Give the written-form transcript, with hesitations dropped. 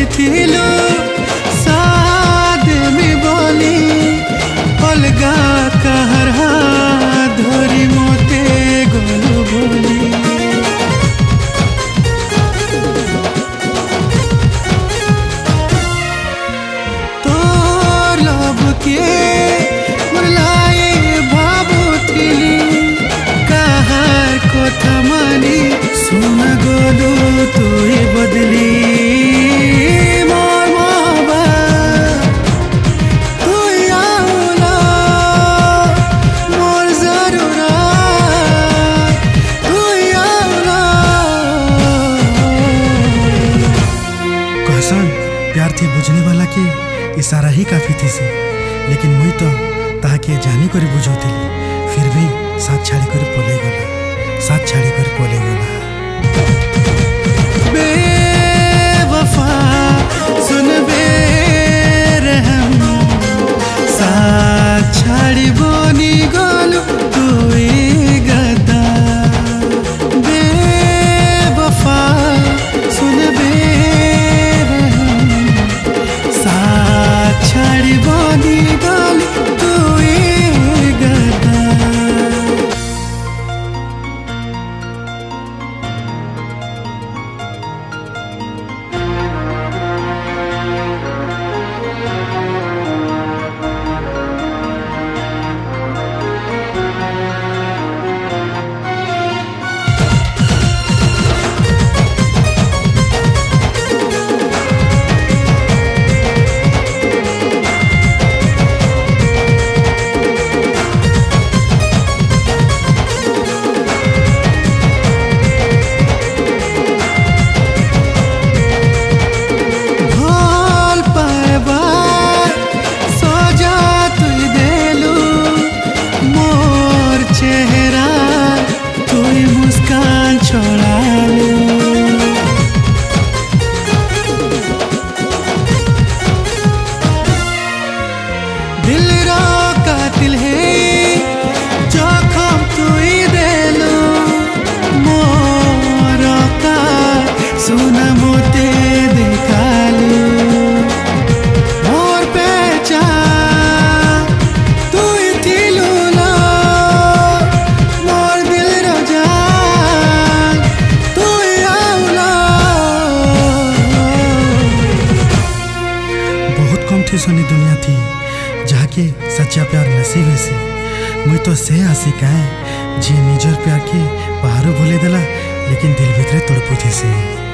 थिलु साद में बोली अलगा कहर हाथ धरी मोते गलु बोली तोर लब के मुरलाए भाबुथिली कहर कोथा मानी सुन गलु तुई बदली प्यार थी बुझने वाला के इशारा ही काफी थी से, लेकिन मुई तो ताके जानी करी बुझौतिली फिर भी साथ छाड़ी कर पले गला, साथ छाड़ी कर पले गला। बेवफा सुन बेरहम साथ छाड़ी बोनी गलु तुई गदा। बेवफा सुन छाड़ी बोनी गलु तुई गदा। दिल रो कातिल है जोखम तुई देलु मोर का सुन मोते देखालु मोर पहचान तुई थिलु लो मोर दिल रो जान तुई आउला। बहुत कम थी सोनी दुनिया थी जाके सच्चा प्यार नसीब से मुई तो से आशिक है जी निजर प्यार के बाहरों भूले देला लेकिन दिल भीतर तड़पुथी से।